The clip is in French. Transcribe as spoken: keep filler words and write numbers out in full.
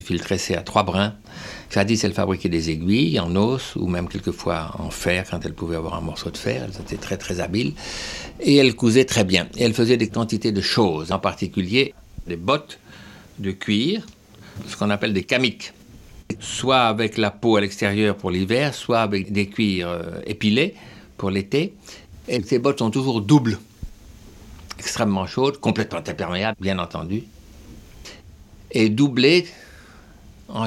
fil tressé à trois brins. Jadis, elle fabriquait des aiguilles en os ou même quelquefois en fer quand elle pouvait avoir un morceau de fer. Elle était très très habile et elle cousait très bien. Et elle faisait des quantités de choses, en particulier des bottes de cuir, ce qu'on appelle des kamiks. Soit avec la peau à l'extérieur pour l'hiver, soit avec des cuirs euh, épilés pour l'été. Et ces bottes sont toujours doubles, extrêmement chaudes, complètement imperméables, bien entendu. Et doublées